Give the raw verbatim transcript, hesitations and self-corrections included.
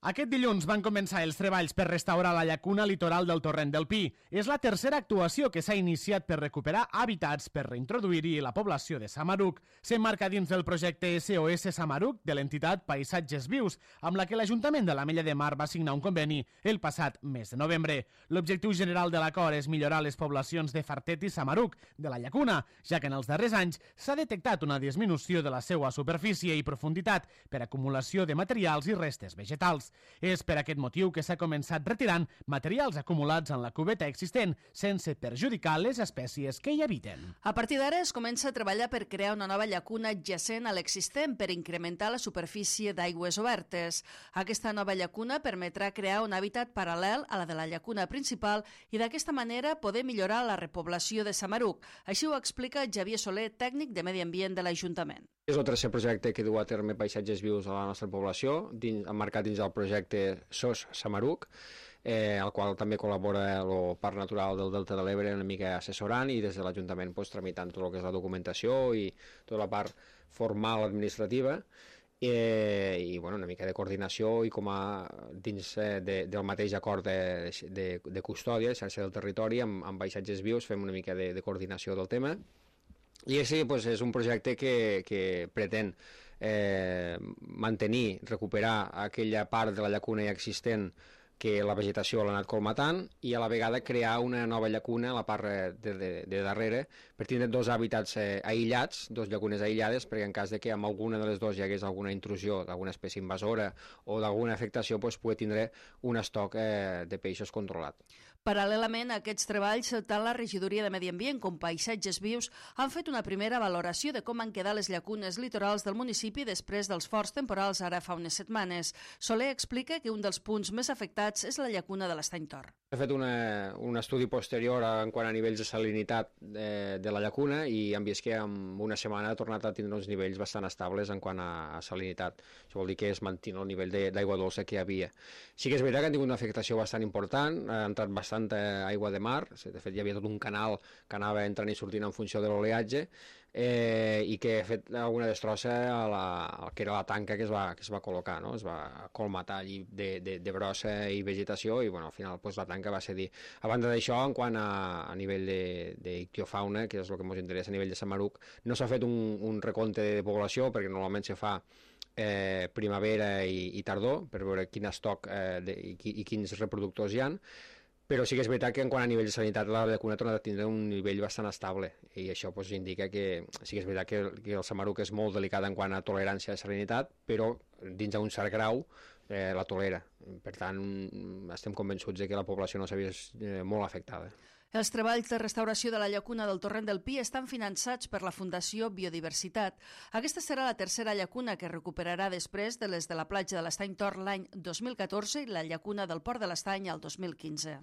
Aquest dilluns van començar els treballs per restaurar la llacuna litoral del Torrent del Pi. És la tercera actuació que s'ha iniciat per recuperar hàbitats per reintroduir-hi la població de Samaruc. S'emmarca dins del projecte S O S Samaruc de l'entitat Paisatges Vius, amb la que l'Ajuntament de l'Ametlla de Mar va signar un conveni el passat mes de novembre. L'objectiu general de l'acord és millorar les poblacions de Fartet i Samaruc de la llacuna, ja que en els darrers anys s'ha detectat una disminució de la seva superfície i profunditat per acumulació de materials i restes vegetals. És per aquest motiu que s'ha començat retirant materials acumulats en la cubeta existent sense perjudicar les espècies que hi habiten. A partir d'ara es comença a treballar per crear una nova llacuna adjacent a l'existent per incrementar la superfície d'aigües obertes. Aquesta nova llacuna permetrà crear un hàbitat paral·lel a la de la llacuna principal i d'aquesta manera poder millorar la repoblació de Samaruc. Així ho explica Xavier Soler, tècnic de Medi Ambient de l'Ajuntament. És el tercer projecte que du a terme Paisatges Vius a la nostra població, dins, emmarcat dins del projecte S O S Samaruc, eh, al qual també col·labora el Parc Natural del Delta de l'Ebre una mica assessorant i des de l'Ajuntament pues, tramitant tot el que és la documentació i tota la part formal administrativa. Eh, i bueno, una mica de coordinació i com a dins eh, de, del mateix acord de, de, de custòdia, de xarxa del territori, amb, amb Paisatges Vius fem una mica de, de coordinació del tema. I així pues, és un projecte que, que pretén eh, mantenir, recuperar aquella part de la llacuna ja existent que la vegetació l'ha anat colmatant i a la vegada crear una nova llacuna a la part de, de, de darrere per tindre dos hàbitats eh, aïllats, dos llacunes aïllades, perquè en cas de que amb alguna de les dues hi hagués alguna intrusió d'alguna espècie invasora o d'alguna afectació, pues, pugui tindre un estoc eh, de peixos controlat. Paral·lelament a aquests treballs, tant la Regidoria de Medi Ambient com Paisatges Vius han fet una primera valoració de com han quedat les llacunes litorals del municipi després dels forts temporals ara fa unes setmanes. Soler explica que un dels punts més afectats és la llacuna de l'Estany Tor. He fet una, un estudi posterior en quant a nivells de salinitat de, de la llacuna i hem vist que en una setmana ha tornat a tindre uns nivells bastant estables en quant a, a salinitat. Això vol dir que es manté el nivell d'aigua dolça que hi havia. Sí que és veritat que han tingut una afectació bastant important, ha entrat bastanta aigua de mar, de fet hi havia tot un canal que anava entrant i sortint en funció de l'oleatge eh, i que ha fet alguna destrossa a la, a que era la tanca que es va, que es va col·locar, no? Es va colmatar allí de, de, de brossa i vegetació i bueno, al final pues, la tanca que va cedir. A banda d'això, en quant a, a nivell d'ictiofauna, que és el que ens interessa a nivell de Samaruc, no s'ha fet un, un recompte de població, perquè normalment se fa eh, primavera i, i tardor, per veure quin estoc eh, de, i, i quins reproductors hi ha, però sí que és veritat que en quant a nivell de sanitat la llacuna ha tornat a tindre un nivell bastant estable i això pues, indica que sí que és veritat que, que el Samaruc és molt delicat en quant a tolerància a salinitat, però dins d'un cert grau eh, la tolera. Per tant, estem convençuts de que la població no s'ha vist eh, molt afectada. Els treballs de restauració de la llacuna del Torrent del Pi estan finançats per la Fundació Biodiversitat. Aquesta serà la tercera llacuna que recuperarà després de les de la platja de l'Estany Tor l'any dos mil catorze i la llacuna del Port de l'Estany el dos mil quinze.